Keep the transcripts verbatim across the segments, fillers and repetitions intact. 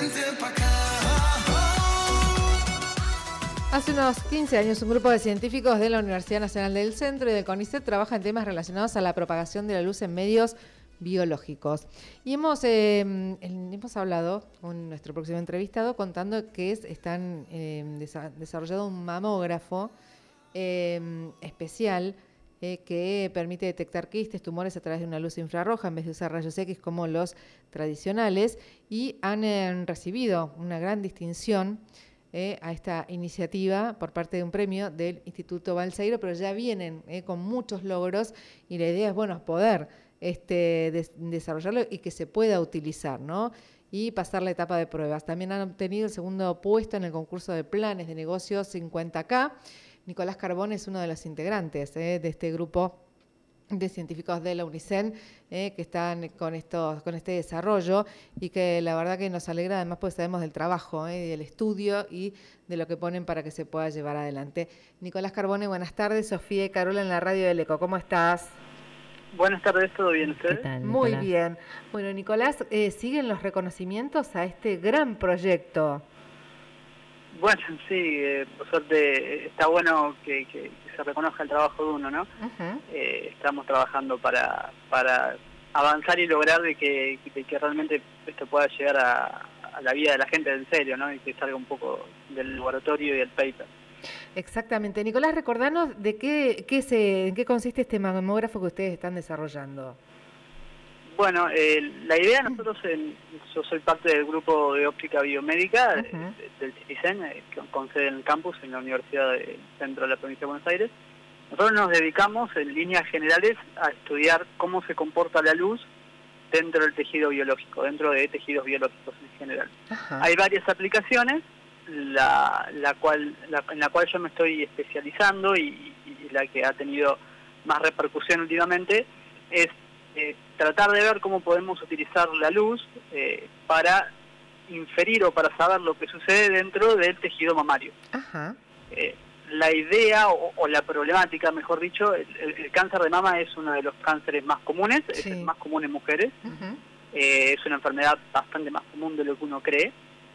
Hace unos quince años, un grupo de científicos de la Universidad Nacional del Centro y del CONICET trabaja en temas relacionados a la propagación de la luz en medios biológicos. Y hemos, eh, hemos hablado con nuestro próximo entrevistado contando que es, están eh, desa desarrollando un mamógrafo eh, especial eh, que permite detectar quistes, tumores a través de una luz infrarroja en vez de usar rayos X como los tradicionales, y han eh, recibido una gran distinción Eh, a esta iniciativa por parte de un premio del Instituto Balseiro, pero ya vienen eh, con muchos logros y la idea es, bueno, poder este, des desarrollarlo y que se pueda utilizar, ¿no? Y pasar la etapa de pruebas. También han obtenido el segundo puesto en el concurso de planes de negocios cincuenta K. Nicolás Carbone es uno de los integrantes eh, de este grupo de científicos de la UNICEN eh, que están con estos, con este desarrollo, y que la verdad que nos alegra además porque sabemos del trabajo, eh, del estudio y de lo que ponen para que se pueda llevar adelante. Nicolás Carbone, buenas tardes. Sofía y Carola en la radio del ECO. ¿Cómo estás? Buenas tardes, ¿todo bien ustedes? ¿Qué tal, Muy bien. Bueno, Nicolás, eh, ¿siguen los reconocimientos a este gran proyecto? Bueno, sí, eh, por suerte está bueno que, que, que se reconozca el trabajo de uno, ¿no? Uh-huh. eh, estamos trabajando para, para avanzar y lograr de que, que, que realmente esto pueda llegar a, a la vida de la gente en serio, ¿no? Y que salga un poco del laboratorio y del paper. Exactamente. Nicolás, recordanos de qué, qué se, en qué consiste este mamógrafo que ustedes están desarrollando. Bueno, eh, la idea, nosotros, en, yo soy parte del grupo de óptica biomédica uh-huh. de, del CITICEN, eh, con sede en el campus, en la Universidad del Centro de la Provincia de Buenos Aires. Nosotros nos dedicamos, en líneas generales, a estudiar cómo se comporta la luz dentro del tejido biológico, dentro de tejidos biológicos en general. Uh-huh. Hay varias aplicaciones, la, la cual, la, en la cual yo me estoy especializando y, y la que ha tenido más repercusión últimamente es Eh, tratar de ver cómo podemos utilizar la luz eh, para inferir o para saber lo que sucede dentro del tejido mamario. Ajá. Eh, la idea o, o la problemática, mejor dicho, el, el, el cáncer de mama es uno de los cánceres más comunes, sí. Es el más común en mujeres, uh-huh. eh, es una enfermedad bastante más común de lo que uno cree,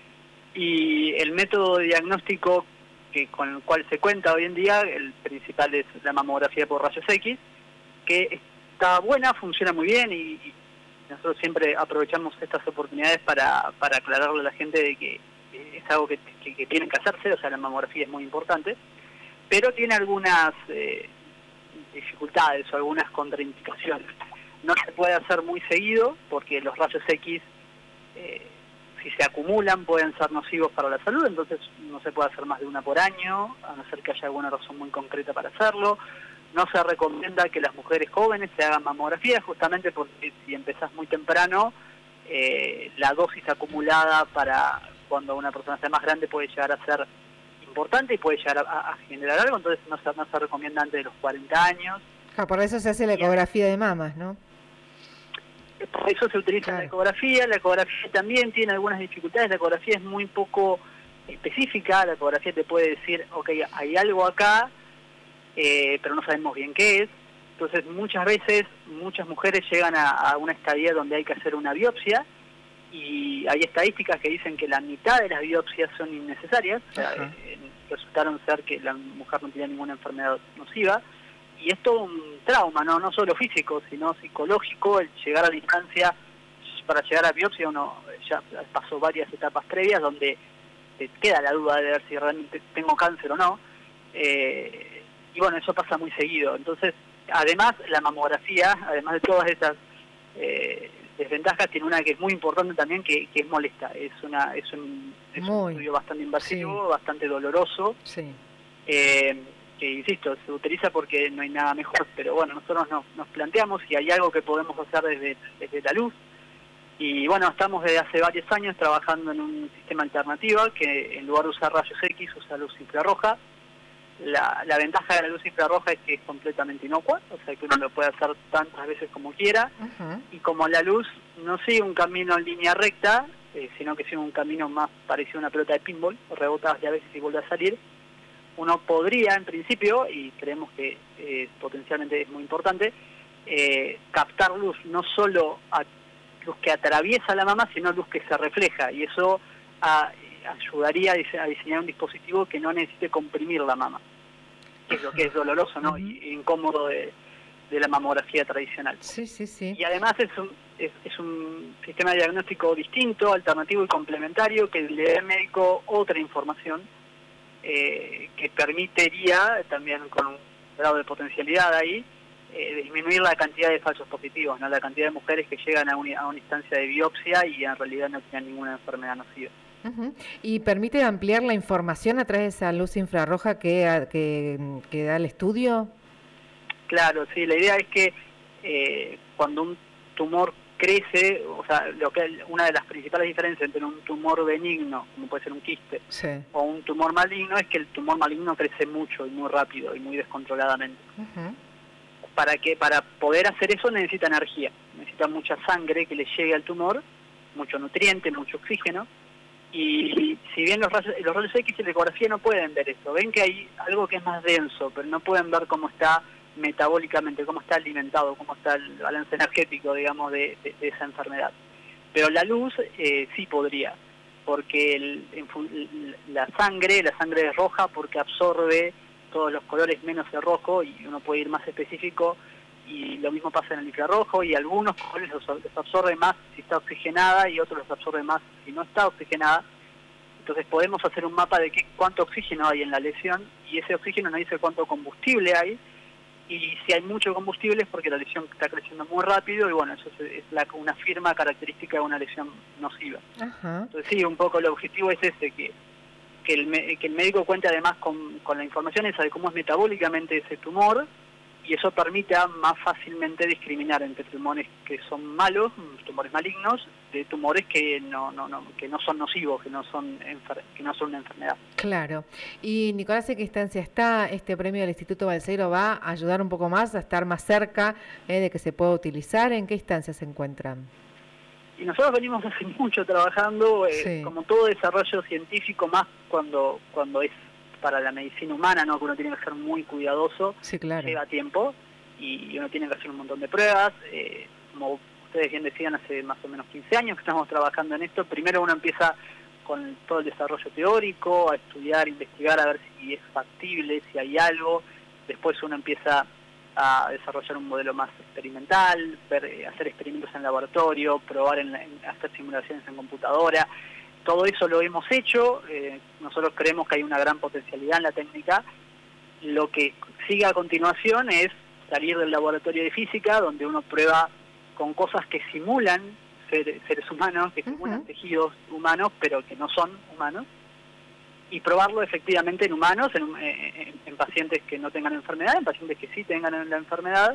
y el método de diagnóstico que, con el cual se cuenta hoy en día, el principal es la mamografía por rayos X, que está buena, funciona muy bien, y, y nosotros siempre aprovechamos estas oportunidades para, para aclararle a la gente de que es algo que, que, que tienen que hacerse, o sea, la mamografía es muy importante, pero tiene algunas eh, dificultades o algunas contraindicaciones. No se puede hacer muy seguido porque los rayos X, eh, si se acumulan, pueden ser nocivos para la salud, entonces no se puede hacer más de una por año, a no ser que haya alguna razón muy concreta para hacerlo. No se recomienda que las mujeres jóvenes se hagan mamografía, justamente porque si empezás muy temprano, eh, la dosis acumulada para cuando una persona sea más grande puede llegar a ser importante y puede llegar a, a generar algo, entonces no se, no se recomienda antes de los cuarenta años. Ah, por eso se hace la ecografía de mamas, ¿no? Por eso se utiliza claro. la ecografía. La ecografía también tiene algunas dificultades, la ecografía es muy poco específica, la ecografía te puede decir, ok, hay algo acá, Eh, pero no sabemos bien qué es. Entonces muchas veces muchas mujeres llegan a, a una estadía donde hay que hacer una biopsia, y hay estadísticas que dicen que la mitad de las biopsias son innecesarias. O sea, eh, resultaron ser que la mujer no tenía ninguna enfermedad nociva, y es todo un trauma, no no solo físico sino psicológico, el llegar a la instancia. Para llegar a biopsia uno ya pasó varias etapas previas donde te queda la duda de ver si realmente tengo cáncer o no. eh, Y bueno, eso pasa muy seguido. Entonces, además, la mamografía, además de todas esas eh, desventajas, tiene una que es muy importante también, que, que es molesta. Es una es un, es un estudio bastante invasivo, sí. bastante doloroso. Sí. Eh, que, insisto, se utiliza porque no hay nada mejor. Pero bueno, nosotros nos, nos planteamos si hay algo que podemos hacer desde, desde la luz. Y bueno, estamos desde hace varios años trabajando en un sistema alternativo que en lugar de usar rayos X usa luz infrarroja. La, la ventaja de la luz infrarroja es que es completamente inocua, o sea que uno lo puede hacer tantas veces como quiera, uh-huh. y como la luz no sigue un camino en línea recta, eh, sino que sigue un camino más parecido a una pelota de pinball, rebota a veces y vuelve a salir, uno podría en principio, y creemos que eh, potencialmente es muy importante, eh, captar luz no solo a luz que atraviesa la mama, sino luz que se refleja, y eso a, ayudaría a, dise a diseñar un dispositivo que no necesite comprimir la mama, que es lo que es doloroso, ¿no? Uh-huh. Y incómodo de, de la mamografía tradicional. Sí, sí, sí. Y además es un, es, es un sistema de diagnóstico distinto, alternativo y complementario que le da al médico otra información eh, que permitiría, también con un grado de potencialidad ahí, eh, disminuir la cantidad de falsos positivos, ¿no? La cantidad de mujeres que llegan a, un, a una instancia de biopsia y en realidad no tienen ninguna enfermedad nociva. Uh-huh. Y permite ampliar la información a través de esa luz infrarroja que, que, que da el estudio. Claro, sí, la idea es que eh, cuando un tumor crece, o sea, lo que una de las principales diferencias entre un tumor benigno, como puede ser un quiste, sí, o un tumor maligno, es que el tumor maligno crece mucho y muy rápido y muy descontroladamente. Uh-huh. Para que para poder hacer eso necesita energía, necesita mucha sangre que le llegue al tumor, mucho nutriente, mucho oxígeno, y si bien los rayos, los rayos X y la ecografía no pueden ver eso, ven que hay algo que es más denso, pero no pueden ver cómo está metabólicamente, cómo está alimentado, cómo está el balance energético, digamos, de, de, de esa enfermedad. Pero la luz eh, sí podría, porque el, en, la sangre, la sangre es roja porque absorbe todos los colores menos el rojo, y uno puede ir más específico, y lo mismo pasa en el infrarrojo, y algunos colores los, los absorbe más si está oxigenada y otros los absorbe más si no está oxigenada. Entonces podemos hacer un mapa de qué, cuánto oxígeno hay en la lesión, y ese oxígeno nos dice cuánto combustible hay, y si hay mucho combustible es porque la lesión está creciendo muy rápido, y bueno, eso es, es la, una firma característica de una lesión nociva. Ajá. Entonces sí, un poco el objetivo es ese, que, que, el, que el médico cuente además con, con la información esa de cómo es metabólicamente ese tumor, y eso permita más fácilmente discriminar entre tumores que son malos, tumores malignos, de tumores que no no no que no son nocivos, que no son enfer que no son una enfermedad. Claro. Y Nicolás, ¿en qué instancia está este premio del Instituto Balseiro? ¿Va a ayudar un poco más a estar más cerca eh, de que se pueda utilizar? ¿En qué instancia se encuentran? Y nosotros venimos hace mucho trabajando, eh, sí. como todo desarrollo científico, más cuando cuando es para la medicina humana, ¿no? Que uno tiene que ser muy cuidadoso, sí, claro. Lleva tiempo y uno tiene que hacer un montón de pruebas. Eh, como ustedes bien decían, hace más o menos quince años que estamos trabajando en esto. Primero uno empieza con todo el desarrollo teórico, a estudiar, investigar, a ver si es factible, si hay algo. Después uno empieza a desarrollar un modelo más experimental, ver, hacer experimentos en laboratorio, probar, en, en hacer simulaciones en computadora. Todo eso lo hemos hecho, eh, nosotros creemos que hay una gran potencialidad en la técnica. Lo que sigue a continuación es salir del laboratorio de física, donde uno prueba con cosas que simulan ser, seres humanos, que simulan uh-huh. tejidos humanos, pero que no son humanos, y probarlo efectivamente en humanos, en, en, en pacientes que no tengan enfermedad, en pacientes que sí tengan la enfermedad,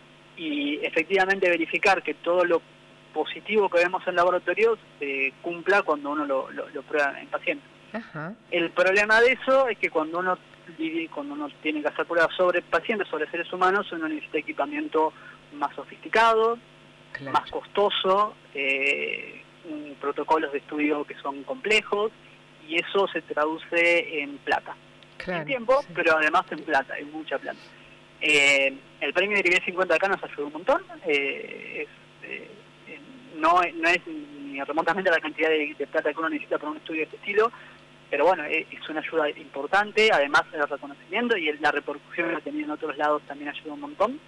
y efectivamente verificar que todo lo positivo que vemos en laboratorios eh, cumpla cuando uno lo, lo, lo prueba en pacientes. Ajá. El problema de eso es que cuando uno cuando uno tiene que hacer pruebas sobre pacientes, sobre seres humanos, uno necesita equipamiento más sofisticado, claro. más costoso, eh, protocolos de estudio que son complejos, y eso se traduce en plata. Claro, en tiempo, sí. pero además en plata, en mucha plata. Eh, el premio de Iribe cincuenta acá nos ayudó un montón. Eh, es, eh, No, no es ni remotamente la cantidad de, de plata que uno necesita para un estudio de este estilo, pero bueno, es, es una ayuda importante, además el reconocimiento y el, la repercusión que ha tenido en otros lados también ayuda un montón.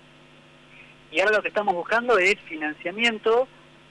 Y ahora lo que estamos buscando es financiamiento,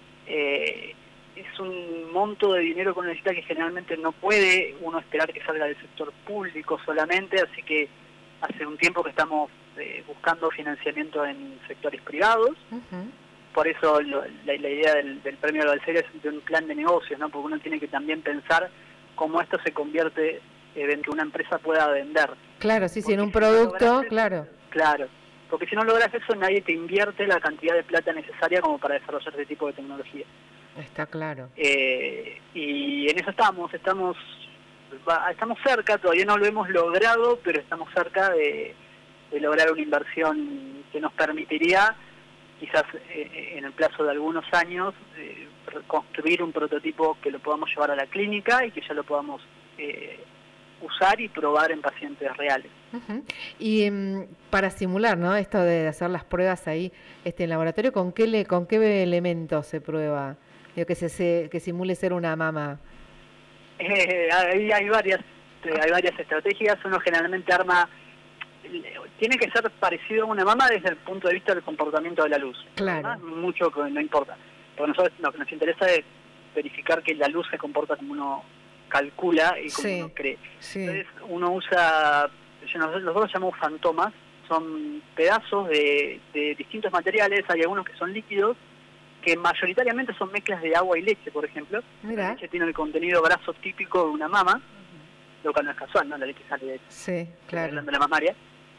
eh, es un monto de dinero que uno necesita que generalmente no puede uno esperar que salga del sector público solamente, así que hace un tiempo que estamos eh, buscando financiamiento en sectores privados. Uh-huh. Por eso lo, la, la idea del, del premio de Balseiro es de un plan de negocios, ¿no? Porque uno tiene que también pensar cómo esto se convierte en que una empresa pueda vender. Claro, sí, sí, en un producto, eso, claro. Claro, porque si no logras eso, nadie te invierte la cantidad de plata necesaria como para desarrollar ese tipo de tecnología. Está claro. Eh, y en eso estamos, estamos, estamos cerca, todavía no lo hemos logrado, pero estamos cerca de, de lograr una inversión que nos permitiría quizás eh, en el plazo de algunos años, eh, construir un prototipo que lo podamos llevar a la clínica y que ya lo podamos eh, usar y probar en pacientes reales. Uh-huh. Y um, para simular, ¿no? Esto de hacer las pruebas ahí este, en laboratorio, ¿con qué le, con qué elementos se prueba? Digo, que se, se que simule ser una mama. Eh, hay, hay varias hay varias estrategias. Uno generalmente arma, tiene que ser parecido a una mama desde el punto de vista del comportamiento de la luz. Claro. ¿No? Mucho que no importa. Porque nosotros lo que nos interesa es verificar que la luz se comporta como uno calcula y como Sí, uno cree. sí. Entonces uno usa, nosotros los llamamos fantomas, son pedazos de, de distintos materiales. Hay algunos que son líquidos, que mayoritariamente son mezclas de agua y leche, por ejemplo. Mirá. La leche tiene el contenido graso típico de una mama, lo cual no es casual, ¿no? La leche sale de, Sí, claro. de la mamaria.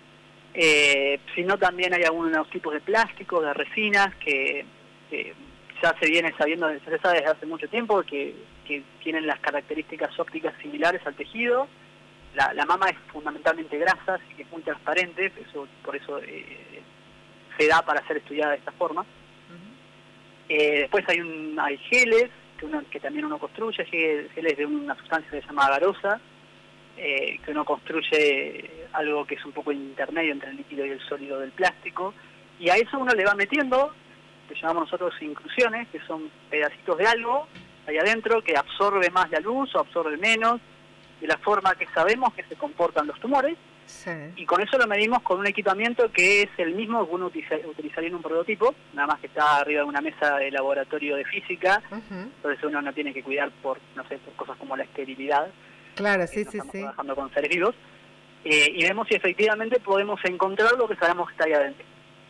Eh, sino también hay algunos tipos de plásticos, de resinas, que, que ya se viene sabiendo, ya se sabe desde hace mucho tiempo, que, que tienen las características ópticas similares al tejido. La, la mama es fundamentalmente grasa, así que es muy transparente, eso, por eso eh, se da para ser estudiada de esta forma. Eh, después hay un hay geles que, uno, que también uno construye, geles de una sustancia que se llama agarosa, eh, que uno construye algo que es un poco intermedio entre el líquido y el sólido del plástico, y a eso uno le va metiendo, que llamamos nosotros inclusiones, que son pedacitos de algo ahí adentro que absorbe más la luz o absorbe menos, de la forma que sabemos que se comportan los tumores. Sí. Y con eso lo medimos con un equipamiento que es el mismo que uno utiliza, utilizaría en un prototipo, nada más que está arriba de una mesa de laboratorio de física. Uh-huh. Entonces uno no tiene que cuidar por, no sé, por cosas como la esterilidad. Claro, sí, no sí, estamos sí. trabajando con seres vivos. Eh, y vemos si efectivamente podemos encontrar lo que sabemos que está ahí adentro.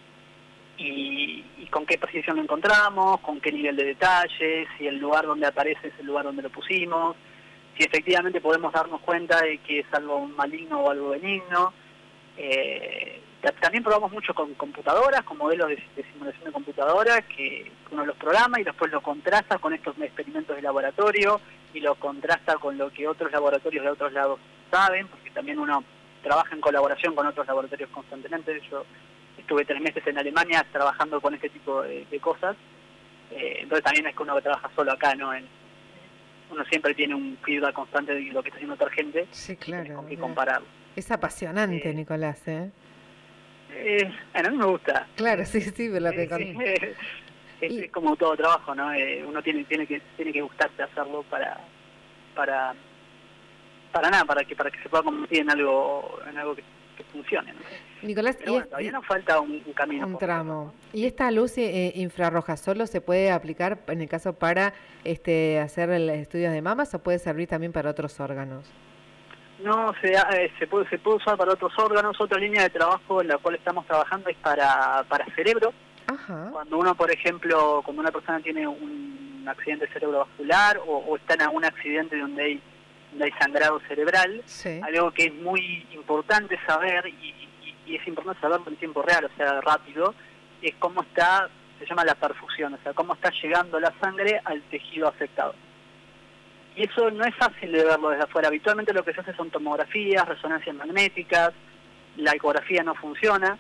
Y, y con qué precisión lo encontramos, con qué nivel de detalle, si el lugar donde aparece es el lugar donde lo pusimos, si efectivamente podemos darnos cuenta de que es algo maligno o algo benigno. Eh, también probamos mucho con computadoras, con modelos de, de simulación de computadora, que uno los programa y después lo contrasta con estos experimentos de laboratorio y lo contrasta con lo que otros laboratorios de otros lados saben, porque también uno trabaja en colaboración con otros laboratorios constantemente. Yo estuve tres meses en Alemania trabajando con este tipo de, de cosas, eh, entonces también es que uno que trabaja solo acá, ¿no? En, uno siempre tiene un feedback constante de lo que está haciendo otra gente. Sí, claro. Con qué compararlo. Es apasionante, eh, Nicolás, ¿eh? eh bueno, a mí me gusta. Claro, sí, sí, pero lo que eh, eh, es, y... es como todo trabajo, ¿no? Eh, uno tiene tiene que tiene que gustarse hacerlo para para para nada, para que para que se pueda convertir en algo en algo que, que funcione, ¿no? Nicolás, pero bueno, todavía nos falta un, un camino. Un tramo. ¿Y esta luz eh, infrarroja solo se puede aplicar, en el caso, para este hacer el estudios de mamas o puede servir también para otros órganos? No, se, eh, se, puede, se puede usar para otros órganos. Otra línea de trabajo en la cual estamos trabajando es para, para cerebro. Ajá. Cuando uno, por ejemplo, cuando una persona tiene un accidente cerebrovascular o, o está en algún accidente donde hay, donde hay sangrado cerebral, sí. Algo que es muy importante saber y y es importante saberlo en tiempo real, o sea, rápido, es cómo está, se llama la perfusión, o sea, cómo está llegando la sangre al tejido afectado. Y eso no es fácil de verlo desde afuera. Habitualmente lo que se hace son tomografías, resonancias magnéticas, la ecografía no funciona,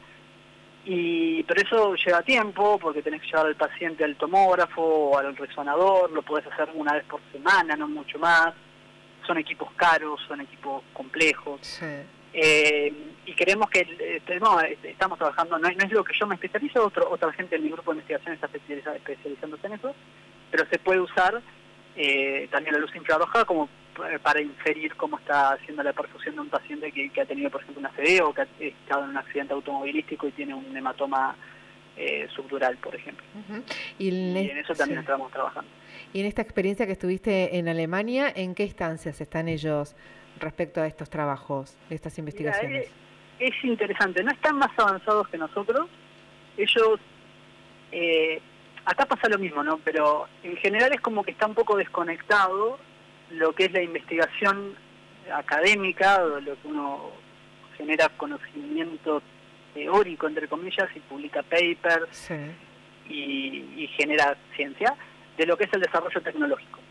y pero eso lleva tiempo, porque tenés que llevar al paciente al tomógrafo o al resonador, lo podés hacer una vez por semana, no mucho más. Son equipos caros, son equipos complejos. Sí. Eh, y queremos que, eh, no, estamos trabajando, no, no es lo que yo me especializo, otro, otra gente en mi grupo de investigación está especializada, especializándose en eso, pero se puede usar eh, también la luz infrarroja como para inferir cómo está haciendo la perfusión de un paciente que, que ha tenido, por ejemplo, una C D o que ha estado en un accidente automovilístico y tiene un hematoma eh, subdural, por ejemplo. Uh-huh. Y, en, y en eso también sí. estamos trabajando. Y en esta experiencia que estuviste en Alemania, ¿en qué instancias están ellos respecto a estos trabajos, de estas investigaciones? Mira, es, es interesante, no están más avanzados que nosotros. Ellos, eh, acá pasa lo mismo, ¿no? Pero en general es como que está un poco desconectado lo que es la investigación académica, o lo que uno genera conocimiento teórico, entre comillas, y publica papers, sí. y, y genera ciencia, de lo que es el desarrollo tecnológico.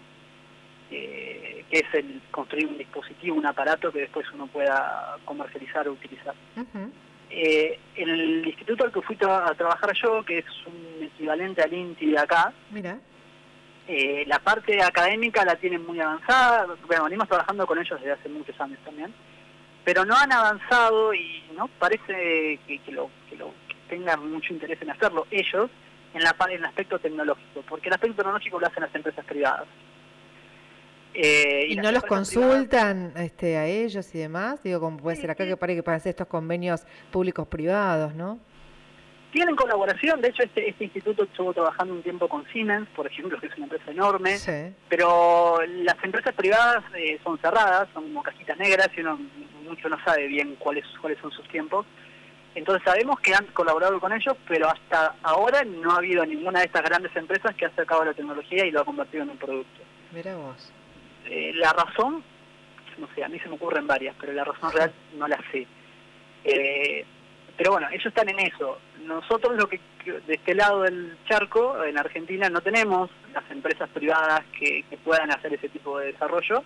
Eh, que es el construir un dispositivo, un aparato que después uno pueda comercializar o utilizar. Uh-huh. eh, el instituto al que fui a trabajar yo, que es un equivalente al INTI de acá, mira, eh, la parte académica la tienen muy avanzada. Bueno, venimos trabajando con ellos desde hace muchos años también, pero no han avanzado y no parece que, que, lo, que, lo, que tengan mucho interés en hacerlo ellos en, la, en el aspecto tecnológico, porque el aspecto tecnológico lo hacen las empresas privadas. Eh, ¿Y, y no los consultan privadas, este, a ellos y demás? Digo, como puede sí, ser acá sí. que para que para hacer estos convenios públicos-privados, ¿no? Tienen colaboración, de hecho este, este instituto estuvo trabajando un tiempo con Siemens, por ejemplo, que es una empresa enorme, sí. pero las empresas privadas eh, son cerradas, son como cajitas negras y uno mucho no sabe bien cuáles, cuáles son sus tiempos. Entonces sabemos que han colaborado con ellos, pero hasta ahora no ha habido ninguna de estas grandes empresas que ha sacado la tecnología y lo ha convertido en un producto. Mira vos. Eh, la razón, no sé, a mí se me ocurren varias, pero la razón real no la sé. Eh, pero bueno, ellos están en eso. Nosotros lo que de este lado del charco, en Argentina, no tenemos las empresas privadas que, que puedan hacer ese tipo de desarrollo,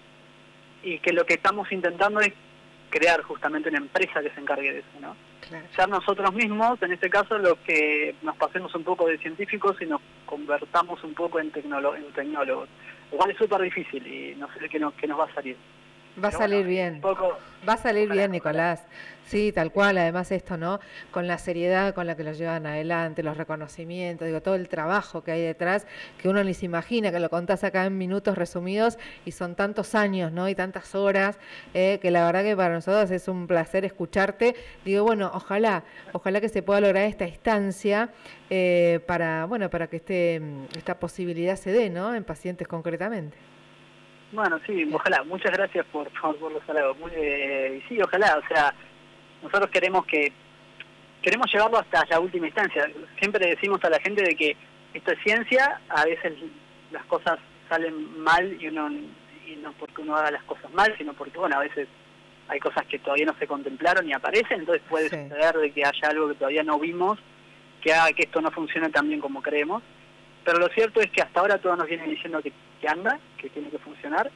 y que lo que estamos intentando es crear justamente una empresa que se encargue de eso, ¿no? Claro. Ser nosotros mismos, en este caso, los que nos pasemos un poco de científicos y nos convertamos un poco en, tecnolo en tecnólogos. Lo cual es súper difícil y no sé qué nos, qué nos va a salir. Va a salir bien, poco, va a salir ojalá, bien, Nicolás. Sí, tal cual, además esto, ¿no? Con la seriedad con la que lo llevan adelante, los reconocimientos, digo, todo el trabajo que hay detrás, que uno ni se imagina, que lo contás acá en minutos resumidos, y son tantos años, ¿no? Y tantas horas, eh, que la verdad que para nosotros es un placer escucharte. Digo, bueno, ojalá, ojalá que se pueda lograr esta instancia eh, para, bueno, para que este, esta posibilidad se dé, ¿no? En pacientes concretamente. Bueno, sí, ojalá. Muchas gracias por, por, por los halagos. Eh, sí, ojalá. O sea, nosotros queremos que queremos llevarlo hasta la última instancia. Siempre decimos a la gente de que esto es ciencia. A veces las cosas salen mal y uno y no porque uno haga las cosas mal, sino porque, bueno, a veces hay cosas que todavía no se contemplaron y aparecen. Entonces puede sí. suceder de que haya algo que todavía no vimos que haga que esto no funcione tan bien como creemos. Pero lo cierto es que hasta ahora todos nos vienen diciendo que, que anda, que tiene que funcionar,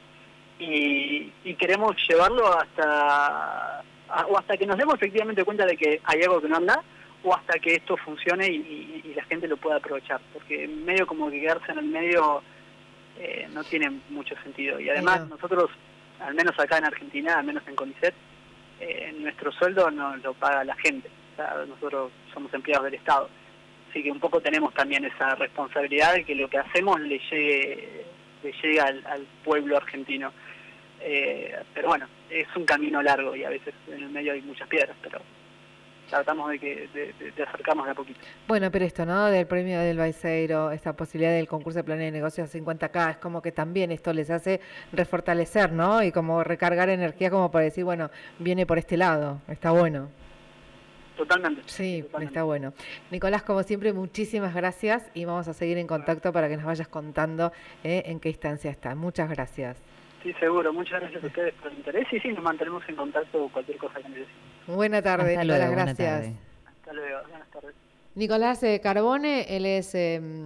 y, y queremos llevarlo hasta a, o hasta que nos demos efectivamente cuenta de que hay algo que no anda, o hasta que esto funcione y, y, y la gente lo pueda aprovechar, porque medio como que quedarse en el medio eh, no tiene mucho sentido. Y además no. nosotros, al menos acá en Argentina, al menos en CONICET, eh, nuestro sueldo no lo paga la gente, o sea, nosotros somos empleados del Estado. Así que un poco tenemos también esa responsabilidad de que lo que hacemos le llegue, le llegue al, al pueblo argentino. Eh, pero bueno, es un camino largo y a veces en el medio hay muchas piedras, pero tratamos de que de, de, de acercarnos de a poquito. Bueno, pero esto, ¿no? Del premio del Baiceiro, esta posibilidad del concurso de planes de negocios cincuenta K, es como que también esto les hace refortalecer, ¿no? Y como recargar energía como para decir, bueno, viene por este lado, está bueno. Totalmente. Sí, totalmente. Está bueno. Nicolás, como siempre, muchísimas gracias y vamos a seguir en contacto para que nos vayas contando eh, en qué instancia está. Muchas gracias. Sí, seguro. Muchas gracias a ustedes por el interés y sí, nos mantenemos en contacto con cualquier cosa que necesiten. Buena tarde, Hasta Nicolás, luego, gracias. Buena tarde. Hasta luego, buenas tardes. Nicolás eh, Carbone, él es... Eh,